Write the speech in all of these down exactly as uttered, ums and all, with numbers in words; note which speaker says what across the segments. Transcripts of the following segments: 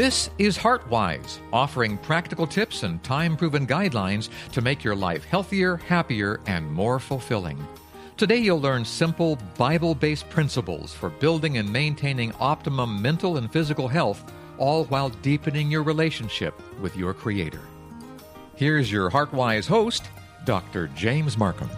Speaker 1: This is HeartWise, offering practical tips and time-proven guidelines to make your life healthier, happier, and more fulfilling. Today you'll learn simple, Bible-based principles for building and maintaining optimum mental and physical health, all while deepening your relationship with your Creator. Here's your HeartWise host, Doctor James Markham.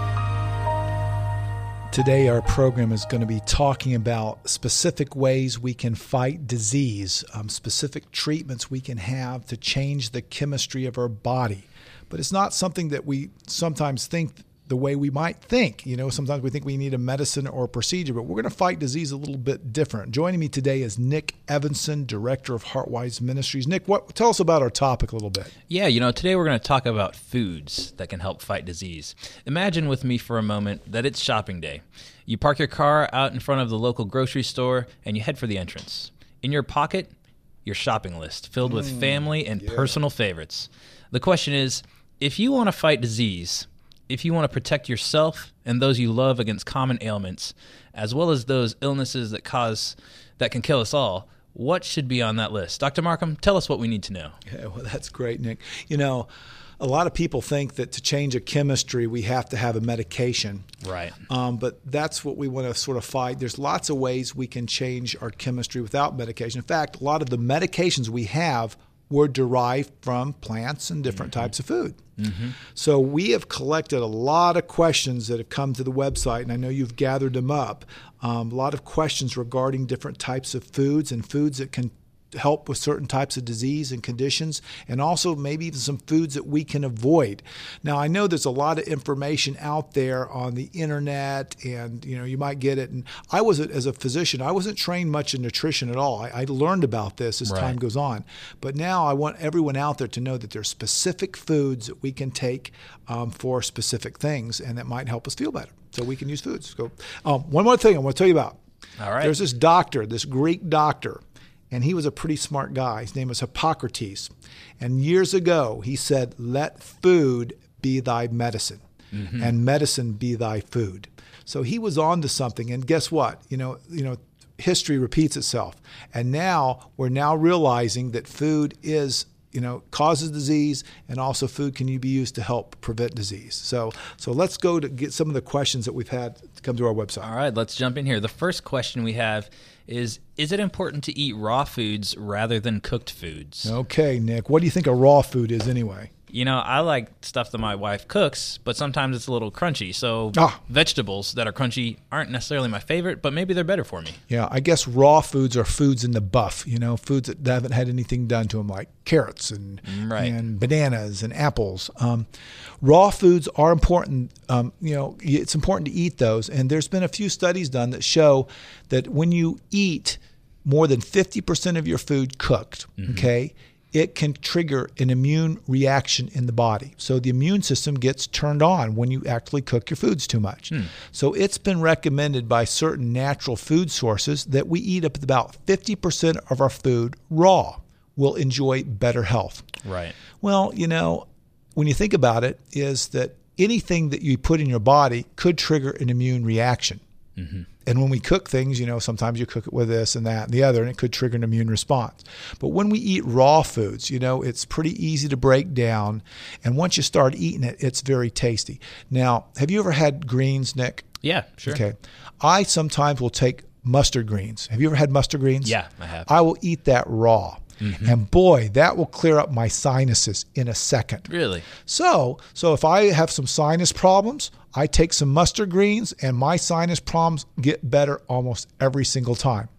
Speaker 2: Today our program is going to be talking about specific ways we can fight disease, um, specific treatments we can have to change the chemistry of our body. But it's not something that we sometimes think the way we might think. You know, sometimes we think we need a medicine or a procedure, but we're going to fight disease a little bit different. Joining me today is Nick Evanson, Director of HeartWise Ministries. Nick, what tell us about our topic a little bit.
Speaker 3: Yeah, you know, today we're going to talk about foods that can help fight disease. Imagine with me for a moment that it's shopping day. You park your car out in front of the local grocery store and you head for the entrance. In your pocket, your shopping list filled with mm, family and yeah. personal favorites. The question is, if you want to fight disease, if you want to protect yourself and those you love against common ailments, as well as those illnesses that cause that can kill us all, what should be on that list? Doctor Markham, tell us what we need to know.
Speaker 2: Yeah, well, that's great, Nick. You know, a lot of people think that to change a chemistry, we have to have a medication.
Speaker 3: Right.
Speaker 2: Um, but that's what we want to sort of fight. There's lots of ways we can change our chemistry without medication. In fact, a lot of the medications we have were derived from plants and different mm-hmm. types of food. Mm-hmm. So we have collected a lot of questions that have come to the website, and I know you've gathered them up. Um, a lot of questions regarding different types of foods and foods that can help with certain types of disease and conditions, and also maybe even some foods that we can avoid. Now, I know there's a lot of information out there on the internet, and you know you might get it. And I was, as a physician, I wasn't trained much in nutrition at all. I, I learned about this as right. time goes on. But now I want everyone out there to know that there's specific foods that we can take um, for specific things, and that might help us feel better. So we can use foods. So, um, one more thing I want to tell you about.
Speaker 3: All right.
Speaker 2: There's this doctor, this Greek doctor. And he was a pretty smart guy. His name was Hippocrates. And years ago, he said, let food be thy medicine, mm-hmm. and medicine be thy food. So he was on to something. And guess what? You know, you know, history repeats itself. And now we're now realizing that food is, you know, causes disease, and also food can be used to help prevent disease. So so let's go to get some of the questions that we've had come to our website.
Speaker 3: All right, let's jump in here. The first question we have is, is it important to eat raw foods rather than cooked foods?
Speaker 2: Okay, Nick, what do you think a raw food is anyway?
Speaker 3: You know, I like stuff that my wife cooks, but sometimes it's a little crunchy. So ah. vegetables that are crunchy aren't necessarily my favorite, but maybe they're better for me.
Speaker 2: Yeah, I guess raw foods are foods in the buff, you know, foods that haven't had anything done to them, like carrots and
Speaker 3: right.
Speaker 2: and bananas and apples. Um, raw foods are important. Um, you know, it's important to eat those. And there's been a few studies done that show that when you eat more than fifty percent of your food cooked, mm-hmm. okay, it can trigger an immune reaction in the body. So the immune system gets turned on when you actually cook your foods too much. Hmm. So it's been recommended by certain natural food sources that we eat up to about fifty percent of our food raw. We'll enjoy better health.
Speaker 3: Right.
Speaker 2: Well, you know, when you think about it, is that anything that you put in your body could trigger an immune reaction. Mm-hmm. And when we cook things, you know, sometimes you cook it with this and that and the other, and it could trigger an immune response. But when we eat raw foods, you know, it's pretty easy to break down. And once you start eating it, it's very tasty. Now, have you ever had greens, Nick?
Speaker 3: Yeah, sure.
Speaker 2: Okay. I sometimes will take mustard greens. Have you ever had mustard greens?
Speaker 3: Yeah, I have.
Speaker 2: I will eat that raw. Mm-hmm. And boy, that will clear up my sinuses in a second.
Speaker 3: Really?
Speaker 2: So, so if I have some sinus problems, I take some mustard greens and my sinus problems get better almost every single time.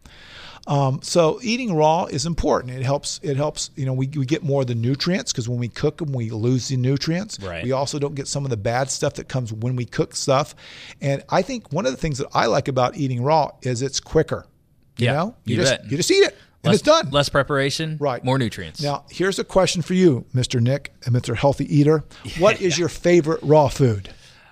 Speaker 2: Um, so eating raw is important. It helps, it helps, you know, we, we get more of the nutrients because when we cook them, we lose the nutrients.
Speaker 3: Right.
Speaker 2: We also don't get some of the bad stuff that comes when we cook stuff. And I think one of the things that I like about eating raw is it's quicker. You
Speaker 3: yeah,
Speaker 2: know, you,
Speaker 3: you
Speaker 2: just,
Speaker 3: bet.
Speaker 2: you just eat it. And
Speaker 3: less,
Speaker 2: it's done.
Speaker 3: Less preparation,
Speaker 2: right.
Speaker 3: more nutrients.
Speaker 2: Now, here's a question for you, Mister Nick, and Mister Healthy Eater. What is yeah. your favorite raw food?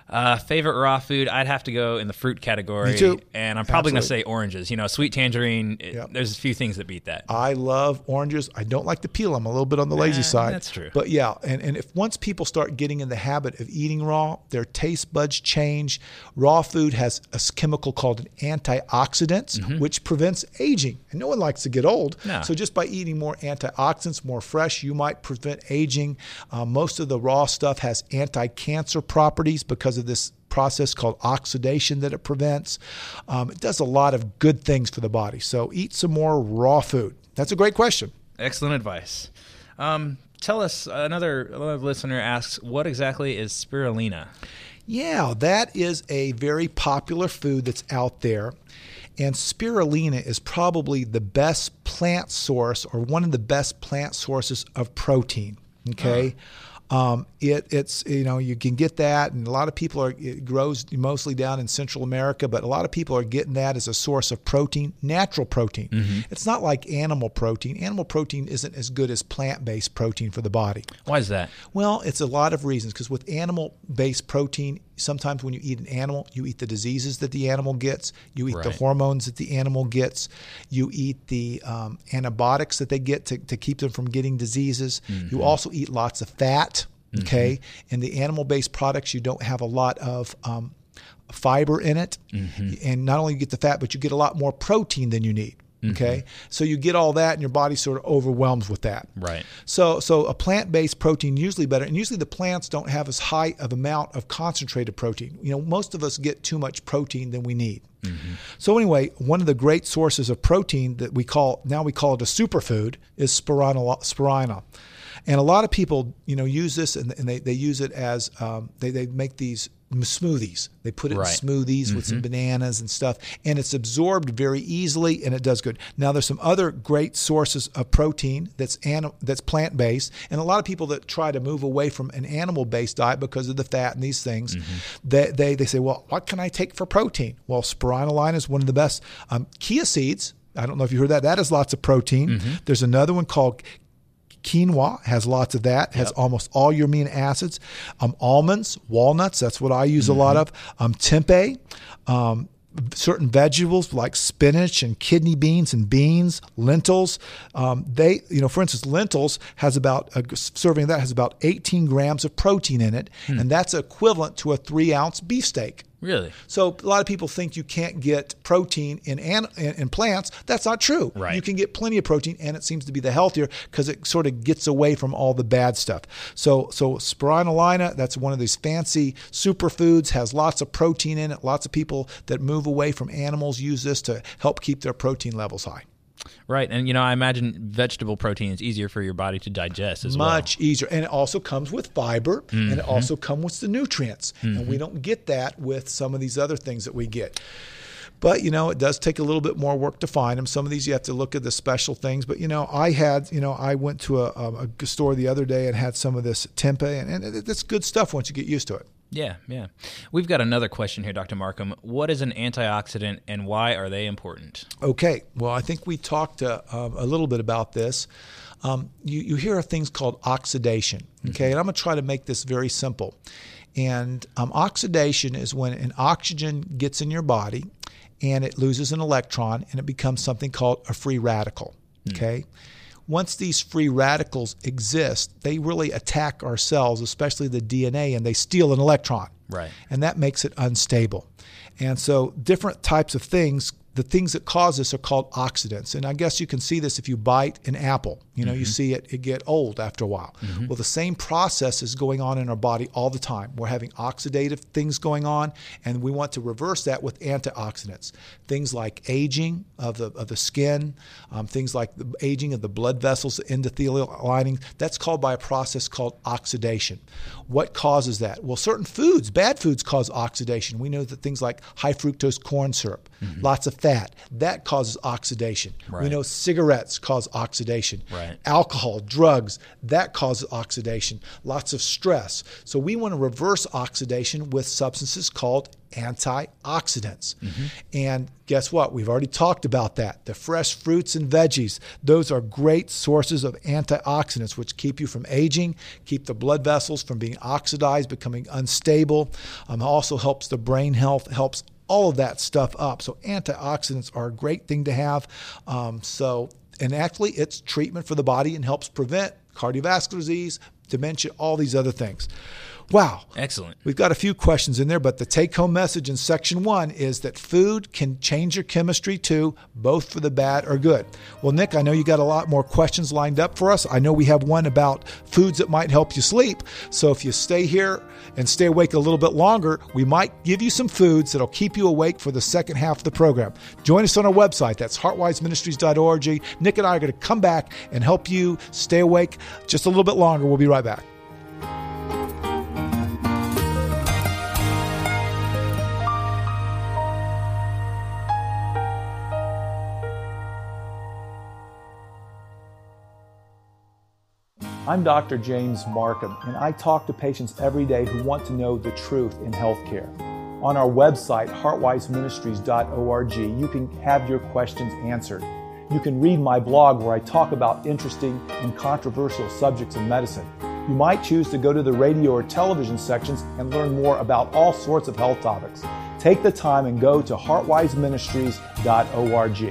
Speaker 3: Uh, favorite raw food, I'd have to go in the fruit category.
Speaker 2: Me too.
Speaker 3: And I'm probably going to
Speaker 2: Absolutely.
Speaker 3: say oranges. You know, sweet tangerine, it,
Speaker 2: Yep.
Speaker 3: there's a few things that beat that.
Speaker 2: I love oranges. I don't like to peel them. I'm a little bit on the lazy
Speaker 3: Eh,
Speaker 2: side.
Speaker 3: that's true.
Speaker 2: But yeah, and, and if once people start getting in the habit of eating raw, their taste buds change. Raw food has a s- chemical called an antioxidant,
Speaker 3: Mm-hmm.
Speaker 2: which prevents aging. And no one likes to get old.
Speaker 3: No.
Speaker 2: So just by eating more antioxidants, more fresh, you might prevent aging. Uh, most of the raw stuff has anti-cancer properties because of this process called oxidation that it prevents. Um, it does a lot of good things for the body. So eat some more raw food. That's a great question.
Speaker 3: Excellent advice. Um, tell us, another, another listener asks, what exactly is spirulina?
Speaker 2: Yeah, that is a very popular food that's out there. And spirulina is probably the best plant source or one of the best plant sources of protein. Okay. Uh-huh. Um, it, it's, you know, you can get that, and a lot of people are, it grows mostly down in Central America, but a lot of people are getting that as a source of protein, natural protein. Mm-hmm. It's not like animal protein. Animal protein isn't as good as plant-based protein for the body.
Speaker 3: Why is that?
Speaker 2: Well, it's a lot of reasons, because with animal-based protein, sometimes when you eat an animal, you eat the diseases that the animal gets, you eat
Speaker 3: Right.
Speaker 2: the hormones that the animal gets, you eat the um, antibiotics that they get to, to keep them from getting diseases. Mm-hmm. You also eat lots of fat, okay? Mm-hmm. In the animal-based products, you don't have a lot of um, fiber in it. Mm-hmm. And not only you get the fat, but you get a lot more protein than you need. Okay, mm-hmm. So you get all that, and your body sort of overwhelms with that.
Speaker 3: Right.
Speaker 2: So, so a plant-based protein usually better, and usually the plants don't have as high of amount of concentrated protein. You know, most of us get too much protein than we need. Mm-hmm. So anyway, one of the great sources of protein that we call now we call it a superfood is spirulina. spirulina. And a lot of people, you know, use this, and, and they, they use it as um, they they make these smoothies. They put it
Speaker 3: right.
Speaker 2: in smoothies mm-hmm. with some bananas and stuff, and it's absorbed very easily, and it does good. Now, there's some other great sources of protein that's anim- that's plant-based, and a lot of people that try to move away from an animal-based diet because of the fat and these things, mm-hmm. they, they they say, well, what can I take for protein? Well, spirulina is one of the best. Um, chia seeds, I don't know if you heard that. That has lots of protein. Mm-hmm. There's another one called quinoa, has lots of that, has yep. almost all your amino acids. Um, almonds, walnuts, that's what I use mm-hmm. a lot of. Um, tempeh, um, certain vegetables like spinach and kidney beans and beans, lentils. Um, they, you know, for instance, lentils has about, a serving of that has about eighteen grams of protein in it, hmm. and that's equivalent to a three ounce beefsteak.
Speaker 3: Really?
Speaker 2: So a lot of people think you can't get protein in, an, in in plants. That's not true.
Speaker 3: Right.
Speaker 2: You can get plenty of protein, and it seems to be the healthier because it sort of gets away from all the bad stuff. So so spirulina, that's one of these fancy superfoods, has lots of protein in it. Lots of people that move away from animals use this to help keep their protein levels high.
Speaker 3: Right. And, you know, I imagine vegetable protein is easier for your body to digest as well.
Speaker 2: Much easier. And it also comes with fiber, mm-hmm. and it also comes with the nutrients. Mm-hmm. And we don't get that with some of these other things that we get. But, you know, it does take a little bit more work to find them. Some of these you have to look at the special things. But, you know, I had, you know, I went to a, a store the other day and had some of this tempeh, and, and it's good stuff once you get used to it.
Speaker 3: Yeah, yeah. We've got another question here, Doctor Markham. What is an antioxidant, and why are they important?
Speaker 2: Okay. Well, I think we talked uh, uh, a little bit about this. Um, you, you hear of things called oxidation, okay? Mm-hmm. And I'm going to try to make this very simple. And um, oxidation is when an oxygen gets in your body and it loses an electron and it becomes something called a free radical, okay? Mm-hmm. Once these free radicals exist, they really attack our cells, especially the D N A, and they steal an electron.
Speaker 3: Right.
Speaker 2: And that makes it unstable. And so different types of things, the things that cause this are called oxidants. And I guess you can see this if you bite an apple. You know, mm-hmm. you see it, it get old after a while. Mm-hmm. Well, the same process is going on in our body all the time. We're having oxidative things going on, and we want to reverse that with antioxidants. Things like aging of the of the skin, um, things like the aging of the blood vessels, the endothelial lining. That's called by a process called oxidation. What causes that? Well, certain foods, bad foods, cause oxidation. We know that things like high fructose corn syrup, mm-hmm. lots of fat fat. That causes oxidation.
Speaker 3: Right.
Speaker 2: We know cigarettes cause oxidation.
Speaker 3: Right.
Speaker 2: Alcohol, drugs, that causes oxidation. Lots of stress. So we want to reverse oxidation with substances called antioxidants. Mm-hmm. And guess what? We've already talked about that. The fresh fruits and veggies, those are great sources of antioxidants, which keep you from aging, keep the blood vessels from being oxidized, becoming unstable. Um, also helps the brain health, helps all of that stuff up. So antioxidants are a great thing to have. Um, so, and actually it's treatment for the body and helps prevent cardiovascular disease, dementia, all these other things. Wow.
Speaker 3: Excellent.
Speaker 2: We've got a few questions in there, but the take-home message in section one is that food can change your chemistry too, both for the bad or good. Well, Nick, I know you got a lot more questions lined up for us. I know we have one about foods that might help you sleep. So if you stay here and stay awake a little bit longer, we might give you some foods that'll keep you awake for the second half of the program. Join us on our website. That's heart wise ministries dot org. Nick and I are going to come back and help you stay awake just a little bit longer. We'll be right back. I'm Doctor James Markham, and I talk to patients every day who want to know the truth in healthcare. On our website, heart wise ministries dot org, you can have your questions answered. You can read my blog where I talk about interesting and controversial subjects in medicine. You might choose to go to the radio or television sections and learn more about all sorts of health topics. Take the time and go to heart wise ministries dot org.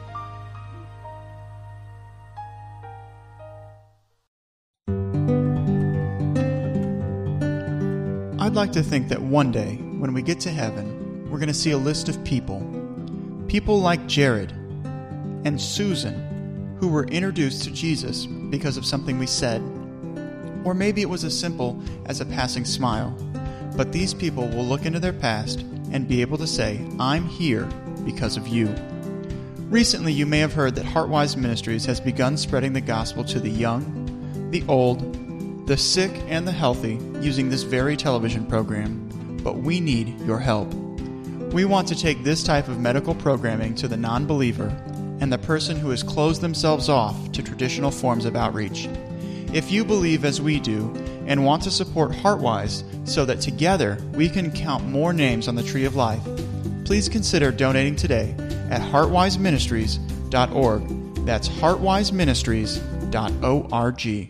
Speaker 4: I'd like to think that one day, when we get to heaven, we're going to see a list of people. People like Jared and Susan, who were introduced to Jesus because of something we said. Or maybe it was as simple as a passing smile. But these people will look into their past and be able to say, I'm here because of you. Recently, you may have heard that Heartwise Ministries has begun spreading the gospel to the young, the old, the sick and the healthy using this very television program, but we need your help. We want to take this type of medical programming to the non-believer and the person who has closed themselves off to traditional forms of outreach. If you believe as we do and want to support Heartwise so that together we can count more names on the Tree of Life, please consider donating today at heart wise ministries dot org. That's heart wise ministries dot org.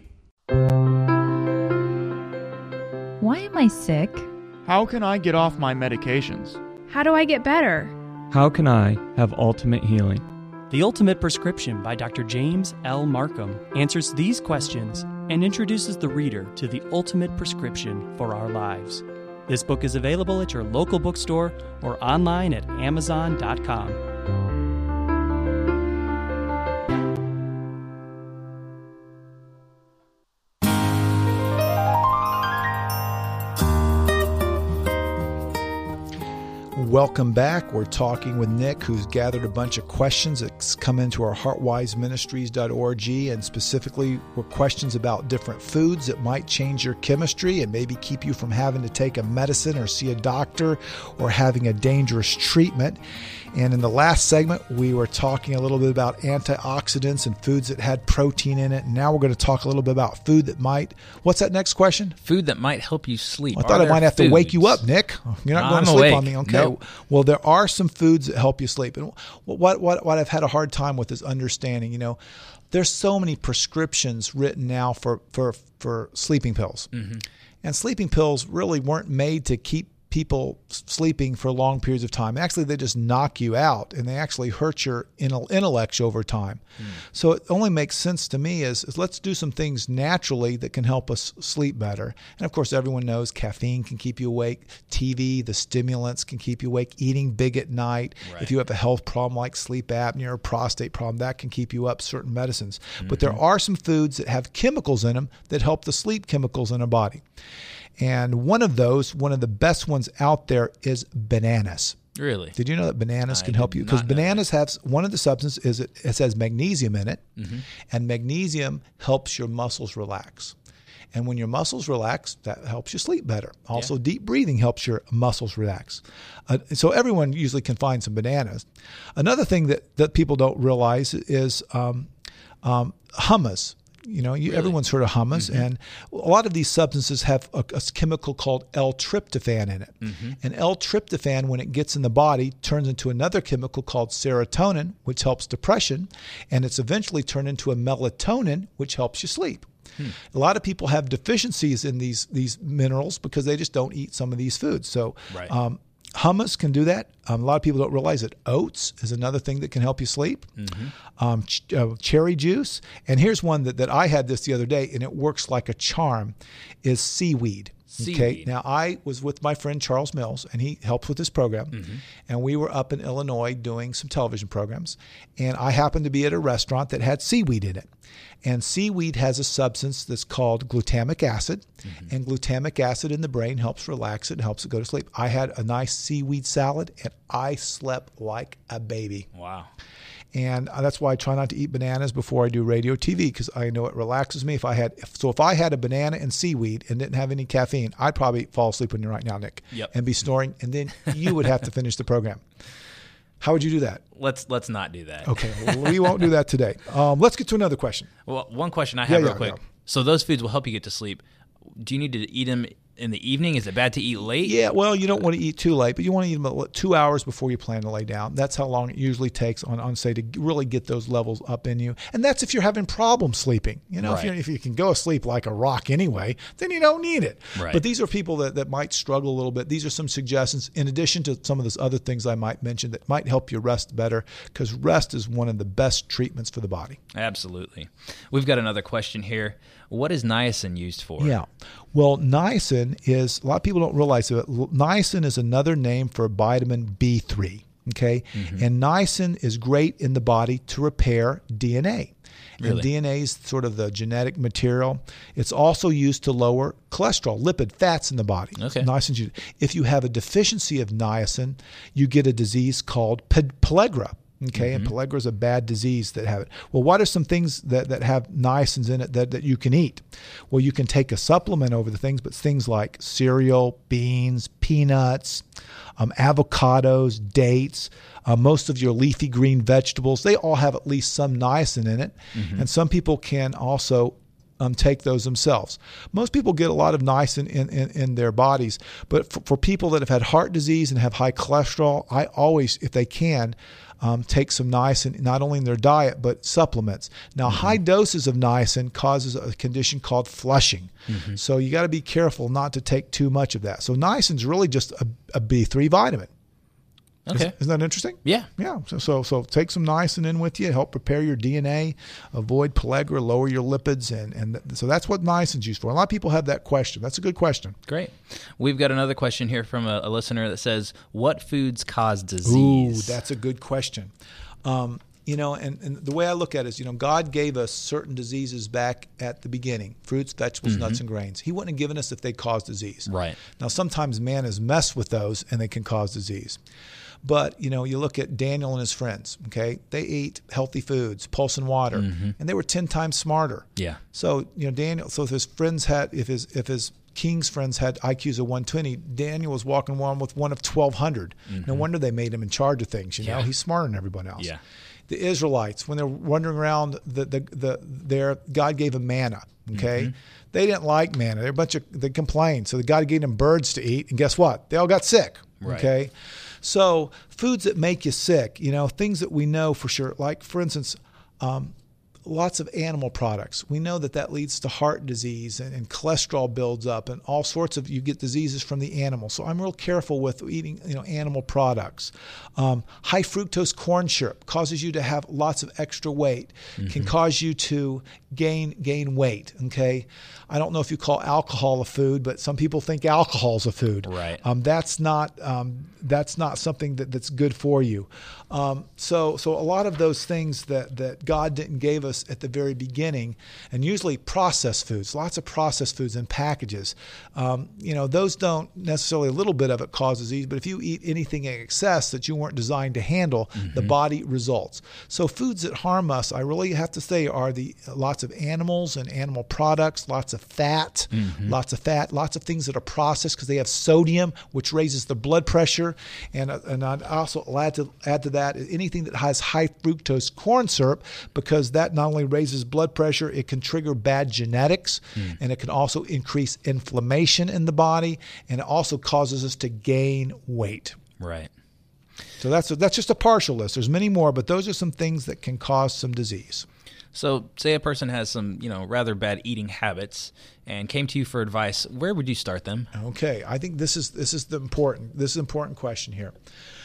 Speaker 5: Why am I sick?
Speaker 4: How can I get off my medications?
Speaker 6: How do I get better?
Speaker 7: How can I have ultimate healing?
Speaker 8: The Ultimate Prescription by Doctor James L. Markham answers these questions and introduces the reader to the ultimate prescription for our lives. This book is available at your local bookstore or online at amazon dot com.
Speaker 2: Welcome back. We're talking with Nick, who's gathered a bunch of questions that's come into our heart wise ministries dot org, and specifically were questions about different foods that might change your chemistry and maybe keep you from having to take a medicine or see a doctor or having a dangerous treatment. And in the last segment, we were talking a little bit about antioxidants and foods that had protein in it. And now we're going to talk a little bit about food that might... What's that next question?
Speaker 3: Food that might help you sleep.
Speaker 2: I thought I might have
Speaker 3: foods?
Speaker 2: to wake you up, Nick. You're not
Speaker 3: No,
Speaker 2: going
Speaker 3: I'm
Speaker 2: to sleep
Speaker 3: awake.
Speaker 2: on me. Okay.
Speaker 3: Nope.
Speaker 2: Well, there are some foods that help you sleep. And what, what, what I've had a hard time with is understanding, you know, there's so many prescriptions written now for, for, for sleeping pills. Mm-hmm. And sleeping pills really weren't made to keep people sleeping for long periods of time. Actually, they just knock you out, and they actually hurt your intellect over time. Mm. So it only makes sense to me is, is let's do some things naturally that can help us sleep better. And of course, everyone knows caffeine can keep you awake. T V, the stimulants can keep you awake. Eating big at night. Right. If you have a health problem like sleep apnea or prostate problem, that can keep you up. Certain medicines. Mm-hmm. But there are some foods that have chemicals in them that help the sleep chemicals in our body. And one of those, one of the best ones out there is bananas.
Speaker 3: Really?
Speaker 2: Did you know that bananas
Speaker 3: I
Speaker 2: can help you? Because bananas have, one of the substances is it, it has magnesium in it, mm-hmm. and magnesium helps your muscles relax. And when your muscles relax, that helps you sleep better. Also,
Speaker 3: Yeah.
Speaker 2: deep breathing helps your muscles relax. Uh, so everyone usually can find some bananas. Another thing that, that people don't realize is um, um, hummus. You know, you,
Speaker 3: Really?
Speaker 2: everyone's heard of hummus,
Speaker 3: Mm-hmm.
Speaker 2: and a lot of these substances have a, a chemical called L-tryptophan in it.
Speaker 3: Mm-hmm.
Speaker 2: And L-tryptophan, when it gets in the body, turns into another chemical called serotonin, which helps depression, and it's eventually turned into a melatonin, which helps you sleep. Hmm. A lot of people have deficiencies in these these minerals because they just don't eat some of these foods. So
Speaker 3: Right.
Speaker 2: um, hummus can do that. Um, a lot of people don't realize that oats is another thing that can help you sleep. Mm-hmm. Um, ch- uh, cherry juice. And here's one that, that I had this the other day, and it works like a charm, is seaweed. Okay.
Speaker 3: Seaweed.
Speaker 2: Now, I was with my friend Charles Mills, and he helps with this program. Mm-hmm. And we were up in Illinois doing some television programs. And I happened to be at a restaurant that had seaweed in it. And seaweed has a substance that's called glutamic acid. Mm-hmm. And glutamic acid in the brain helps relax it and helps it go to sleep. I had a nice seaweed salad, and I slept like a baby.
Speaker 3: Wow.
Speaker 2: And that's why I try not to eat bananas before I do radio T V, because I know it relaxes me. If I had, if, so if I had a banana and seaweed and didn't have any caffeine, I'd probably fall asleep on you right now, Nick,
Speaker 3: Yep.
Speaker 2: and be snoring, and then you would have to finish the program. How would you do that?
Speaker 3: Let's let's not do that.
Speaker 2: Okay, well, we won't do that today. Um, let's get to another question.
Speaker 3: Well, one question I have
Speaker 2: Yeah,
Speaker 3: real
Speaker 2: yeah,
Speaker 3: quick.
Speaker 2: yeah.
Speaker 3: So those foods will help you get to sleep. Do you need to eat them in the evening? Is it bad to eat late?
Speaker 2: Yeah, well, you don't want to eat too late, but you want to eat them about two hours before you plan to lay down. That's how long it usually takes on, on say, to really get those levels up in you. And that's if you're having problems sleeping. You know,
Speaker 3: Right.
Speaker 2: if, you're, if you can go to sleep like a rock anyway, then you don't need it.
Speaker 3: Right.
Speaker 2: But these are people that, that might struggle a little bit. These are some suggestions in addition to some of those other things I might mention that might help you rest better, because rest is one of the best treatments for the body.
Speaker 3: Absolutely. We've got another question here. What is niacin used for?
Speaker 2: Yeah. Well, niacin is, a lot of people don't realize it. Niacin is another name for vitamin B three. Okay. Mm-hmm. And niacin is great in the body to repair D N A.
Speaker 3: Really?
Speaker 2: And D N A is sort of the genetic material. It's also used to lower cholesterol, lipid, fats in the body.
Speaker 3: Okay.
Speaker 2: Niacin's used. If you have a deficiency of niacin, you get a disease called pe- pellagra. Okay, mm-hmm. And pellagra is a bad disease that have it. Well, what are some things that, that have niacins in it that, that you can eat? Well, you can take a supplement over the things, but things like cereal, beans, peanuts, um, avocados, dates, uh, most of your leafy green vegetables, they all have at least some niacin in it. Mm-hmm. And some people can also Um, take those themselves. Most people get a lot of niacin in, in, in their bodies, but for, for people that have had heart disease and have high cholesterol, I always, if they can, um, take some niacin, not only in their diet, but supplements. Now, mm-hmm. high doses of niacin causes a condition called flushing. Mm-hmm. So you got to be careful not to take too much of that. So niacin is really just a, a B three vitamin.
Speaker 3: Okay.
Speaker 2: Isn't that interesting?
Speaker 3: Yeah.
Speaker 2: Yeah. So, so so take some niacin in with you, help prepare your D N A, avoid pellagra, lower your lipids, and and th- so that's what niacin's used for. A lot of people have that question. That's a good question.
Speaker 3: Great. We've got another question here from a, a listener that says, "What foods cause disease?"
Speaker 2: Ooh, that's a good question. Um, you know, and, and the way I look at it is, you know, God gave us certain diseases back at the beginning: fruits, vegetables, mm-hmm. nuts, and grains. He wouldn't have given us if they caused disease.
Speaker 3: Right.
Speaker 2: Now, sometimes man has messed with those, and they can cause disease. But, you know, you look at Daniel and his friends, okay? They ate healthy foods, pulse and water, mm-hmm. and they were ten times smarter.
Speaker 3: Yeah.
Speaker 2: So, you know, Daniel, so if his friends had, if his if his king's friends had I Qs of one twenty, Daniel was walking around with one of twelve hundred. Mm-hmm. No wonder they made him in charge of things, you know?
Speaker 3: Yeah.
Speaker 2: He's smarter than everyone else.
Speaker 3: Yeah.
Speaker 2: The Israelites, when they're wandering around, the the, the their God gave them manna, okay? Mm-hmm. They didn't like manna. They're a bunch of, they complained. So the God gave them birds to eat, and guess what? They all got sick,
Speaker 3: right.
Speaker 2: Okay? So foods that make you sick, you know, things that we know for sure, like, for instance, um, lots of animal products. We know that that leads to heart disease, and, and cholesterol builds up, and all sorts of, you get diseases from the animal. So I'm real careful with eating, you know, animal products. Um, high fructose corn syrup causes you to have lots of extra weight, mm-hmm. can cause you to gain gain weight. Okay, I don't know if you call alcohol a food, but some people think alcohol is a food.
Speaker 3: Right.
Speaker 2: Um, that's not um, that's not something that, that's good for you. Um, so so a lot of those things that that God didn't give us us at the very beginning, and usually processed foods, lots of processed foods in packages. Um, you know, those don't necessarily, a little bit of it causes disease, but if you eat anything in excess that you weren't designed to handle, mm-hmm. the body results. So foods that harm us, I really have to say, are the lots of animals and animal products, lots of fat, mm-hmm. lots of fat, lots of things that are processed because they have sodium, which raises the blood pressure. And, and I'd also add to, add to that anything that has high fructose corn syrup, because that not only raises blood pressure, it can trigger bad genetics, mm. and it can also increase inflammation in the body, and it also causes us to gain weight.
Speaker 3: Right.
Speaker 2: So that's a, that's just a partial list. There's many more, but those are some things that can cause some disease.
Speaker 3: So say a person has some, you know, rather bad eating habits and came to you for advice. Where would you start them? Okay.
Speaker 2: I think this is this is the important this is an important question here.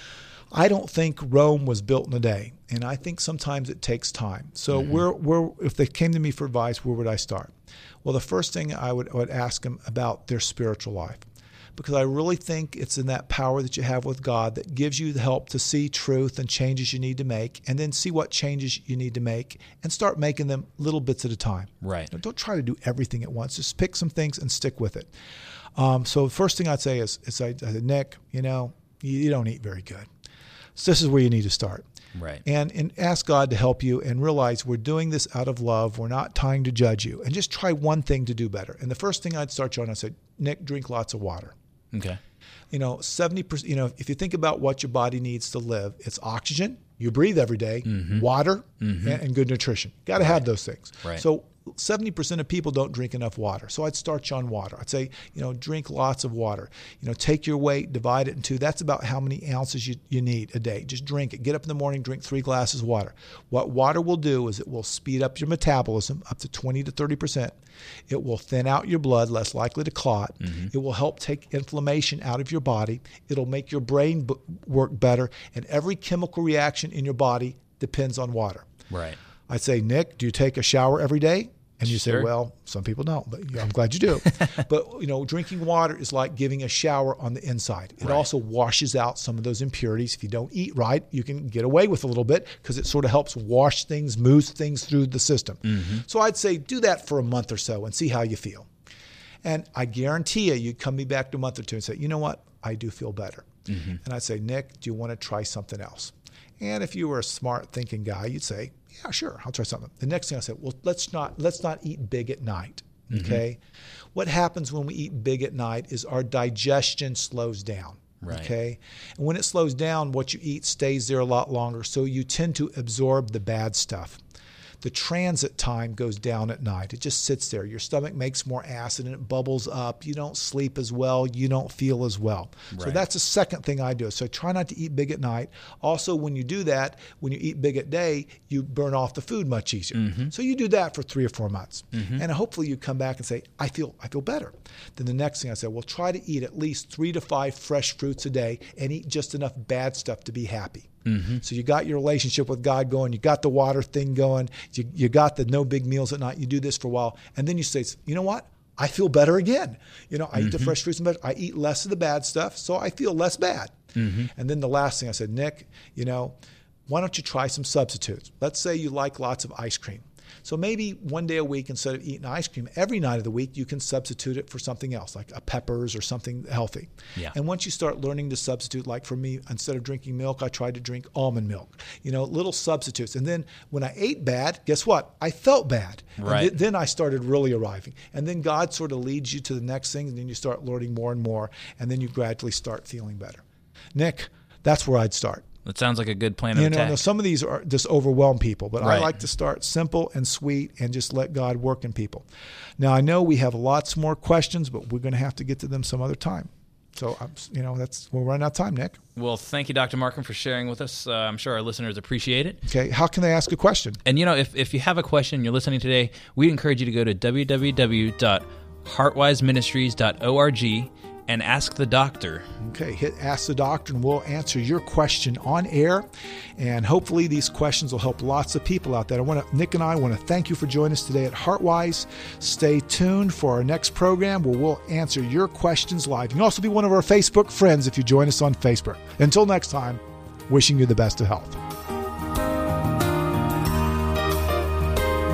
Speaker 2: I don't think Rome was built in a day, and I think sometimes it takes time. So mm-hmm. where, where, if they came to me for advice, where would I start? Well, the first thing I would, I would ask them about their spiritual life, because I really think it's in that power that you have with God that gives you the help to see truth and changes you need to make, and then see what changes you need to make and start making them little bits at a time.
Speaker 3: Right.
Speaker 2: Now, don't try to do everything at once. Just pick some things and stick with it. Um, so the first thing I'd say is, is I, I said, Nick, you know, you, you don't eat very good. So this is where you need to start.
Speaker 3: Right.
Speaker 2: And, and ask God to help you and realize we're doing this out of love. We're not trying to judge you. And just try one thing to do better. And the first thing I'd start you on, I said, Nick, drink lots of water.
Speaker 3: Okay.
Speaker 2: You know, seventy percent, you know, if you think about what your body needs to live, it's oxygen, you breathe every day, mm-hmm. water, mm-hmm. And, and good nutrition. Got to right. have those things.
Speaker 3: Right.
Speaker 2: So seventy percent of people don't drink enough water. So I'd start you on water. I'd say, you know, drink lots of water. You know, take your weight, divide it in two. That's about how many ounces you, you need a day. Just drink it. Get up in the morning, drink three glasses of water. What water will do is it will speed up your metabolism up to twenty to thirty percent. It will thin out your blood, less likely to clot. Mm-hmm. It will help take inflammation out of your body. It'll make your brain b- work better. And every chemical reaction in your body depends on water.
Speaker 3: Right.
Speaker 2: I'd say, Nick, do you take a shower every day? And you
Speaker 3: Sure.
Speaker 2: say, well, some people don't, but I'm glad you do. But, you know, drinking water is like giving a shower on the inside. It
Speaker 3: Right.
Speaker 2: also washes out some of those impurities. If you don't eat right, you can get away with a little bit because it sort of helps wash things, move things through the system. Mm-hmm. So I'd say do that for a month or so and see how you feel. And I guarantee you, you'd come me back to a month or two and say, you know what, I do feel better. Mm-hmm. And I'd say, Nick, do you want to try something else? And if you were a smart thinking guy, you'd say, yeah, sure, I'll try something. The next thing I said, well, let's not let's not eat big at night. Okay. Mm-hmm. What happens when we eat big at night is our digestion slows down.
Speaker 3: Right.
Speaker 2: Okay. And when it slows down, what you eat stays there a lot longer. So you tend to absorb the bad stuff. The transit time goes down at night. It just sits there. Your stomach makes more acid and it bubbles up. You don't sleep as well. You don't feel as well. Right. So that's the second thing I do. So try not to eat big at night. Also, when you do that, when you eat big at day, you burn off the food much easier. Mm-hmm. So you do that for three or four months. Mm-hmm. And hopefully you come back and say, I feel I feel better. Then the next thing I said, well, try to eat at least three to five fresh fruits a day and eat just enough bad stuff to be happy. Mm-hmm. So you got your relationship with God going, you got the water thing going, you, you got the no big meals at night, you do this for a while, and then you say, you know what? I feel better again. You know, I mm-hmm. eat the fresh fruits and vegetables, I eat less of the bad stuff, so I feel less bad. Mm-hmm. And then the last thing I said, Nick, you know, why don't you try some substitutes? Let's say you like lots of ice cream. So maybe one day a week, instead of eating ice cream every night of the week, you can substitute it for something else, like a peppers or something healthy.
Speaker 3: Yeah.
Speaker 2: And once you start learning to substitute, like for me, instead of drinking milk, I tried to drink almond milk. You know, little substitutes. And then when I ate bad, guess what? I felt bad.
Speaker 3: Right.
Speaker 2: And th- then I started really arriving. And then God sort of leads you to the next thing, and then you start learning more and more, and then you gradually start feeling better. Nick, that's where I'd start.
Speaker 3: That sounds like a good plan of
Speaker 2: you know,
Speaker 3: attack.
Speaker 2: Now some of these are just overwhelm people, but
Speaker 3: Right.
Speaker 2: I like to start simple and sweet and just let God work in people. Now, I know we have lots more questions, but we're going to have to get to them some other time. So, I'm, you know, that's we're running out of time, Nick.
Speaker 3: Well, thank you, Doctor Markham, for sharing with us. Uh, I'm sure our listeners appreciate it.
Speaker 2: Okay, how can they ask a question?
Speaker 3: And, you know, if, if you have a question, you're listening today, we encourage you to go to w w w dot heartwise ministries dot org and ask the doctor.
Speaker 2: Okay, hit Ask the Doctor, and we'll answer your question on air. And hopefully these questions will help lots of people out there. I want to, Nick and I want to thank you for joining us today at Heartwise. Stay tuned for our next program where we'll answer your questions live. You can also be one of our Facebook friends if you join us on Facebook. Until next time, wishing you the best of health.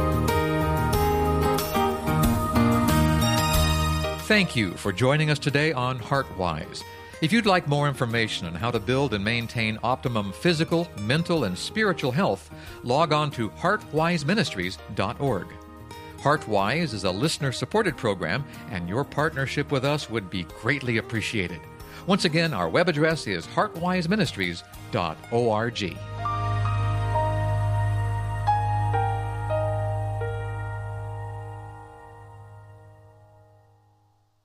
Speaker 1: Thank you for joining us today on HeartWise. If you'd like more information on how to build and maintain optimum physical, mental, and spiritual health, log on to heart wise ministries dot org. HeartWise is a listener-supported program, and your partnership with us would be greatly appreciated. Once again, our web address is heart wise ministries dot org.